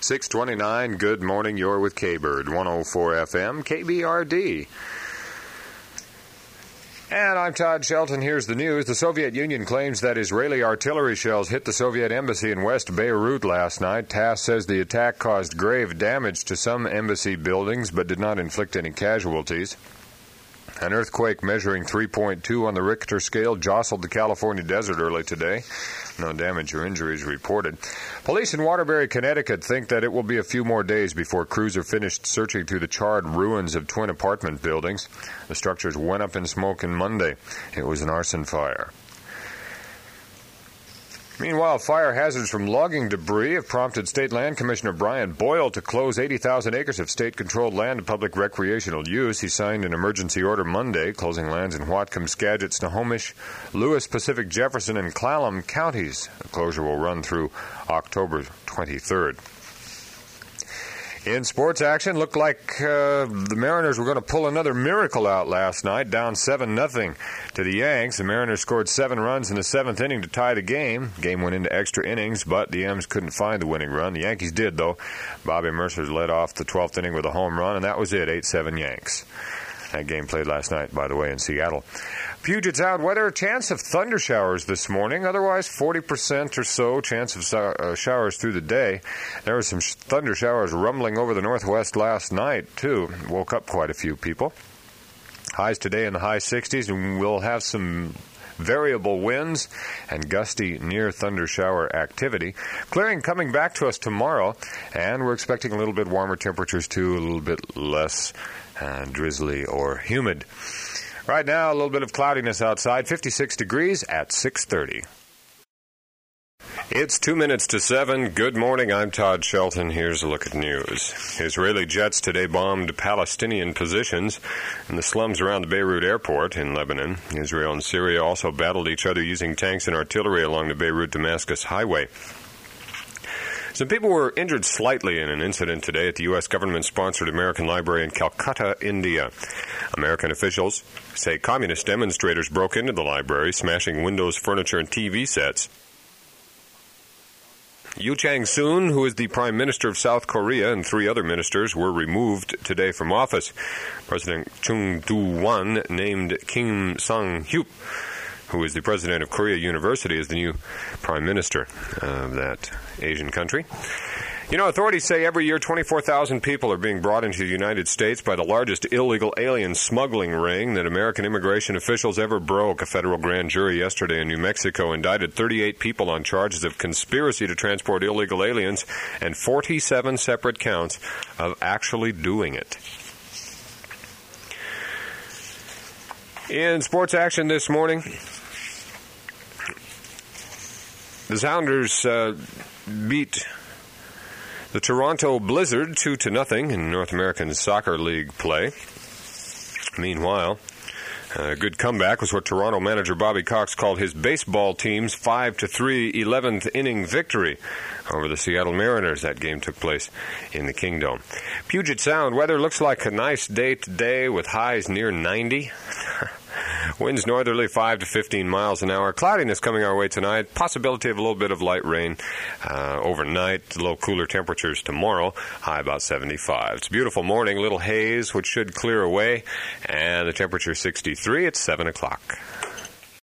6:29, good morning. You're with K-Bird, 104 FM, KBRD. And I'm Todd Shelton. Here's the news. The Soviet Union claims that Israeli artillery shells hit the Soviet embassy in West Beirut last night. TASS says the attack caused grave damage to some embassy buildings but did not inflict any casualties. An earthquake measuring 3.2 on the Richter scale jostled the California desert early today. No damage or injuries reported. Police in Waterbury, Connecticut think that it will be a few more days before crews are finished searching through the charred ruins of twin apartment buildings. The structures went up in smoke on Monday. It was an arson fire. Meanwhile, fire hazards from logging debris have prompted State Land Commissioner Brian Boyle to close 80,000 acres of state-controlled land to public recreational use. He signed an emergency order Monday, closing lands in Whatcom, Skagit, Snohomish, Lewis, Pacific, Jefferson, and Clallam counties. The closure will run through October 23rd. In sports action, looked like the Mariners were going to pull another miracle out last night, down 7-0 to the Yanks. The Mariners scored 7 runs in the 7th inning to tie the game. Game went into extra innings, but the M's couldn't find the winning run. The Yankees did, though. Bobby Mercer led off the 12th inning with a home run, and that was it, 8-7 Yanks. That game played last night, by the way, in Seattle. Puget Sound weather, chance of thunder showers this morning. Otherwise, 40% or so chance of showers through the day. There were some thunder showers rumbling over the northwest last night, too. Woke up quite a few people. Highs today in the high 60s, and we'll have some variable winds and gusty near thunder shower activity. Clearing coming back to us tomorrow, and we're expecting a little bit warmer temperatures, too, a little bit less drizzly or humid. Right now, a little bit of cloudiness outside, 56 degrees at 6:30. It's 2 minutes to 7. Good morning, I'm Todd Shelton. Here's a look at news. Israeli jets today bombed Palestinian positions in the slums around the Beirut airport in Lebanon. Israel and Syria also battled each other using tanks and artillery along the Beirut-Damascus highway. Some people were injured slightly in an incident today at the U.S. government-sponsored American Library in Calcutta, India. American officials say communist demonstrators broke into the library, smashing windows, furniture, and TV sets. Yu Chang-soon, who is the Prime Minister of South Korea, and 3 other ministers were removed today from office. President Chung Do-won named Kim Sang-hyup, who is the president of Korea University, as the new prime minister of that Asian country. You know, authorities say every year 24,000 people are being brought into the United States by the largest illegal alien smuggling ring that American immigration officials ever broke. A federal grand jury yesterday in New Mexico indicted 38 people on charges of conspiracy to transport illegal aliens and 47 separate counts of actually doing it. In sports action this morning, the Sounders beat the Toronto Blizzard 2-0 in North American Soccer League play. Meanwhile, a good comeback was what Toronto manager Bobby Cox called his baseball team's 5-3 11th inning victory over the Seattle Mariners. That game took place in the Kingdome. Puget Sound weather looks like a nice day today with highs near 90. Winds northerly 5 to 15 miles an hour. Cloudiness coming our way tonight. Possibility of a little bit of light rain overnight. Low cooler temperatures tomorrow. High about 75. It's a beautiful morning. Little haze, which should clear away. And the temperature 63. It's 7 o'clock.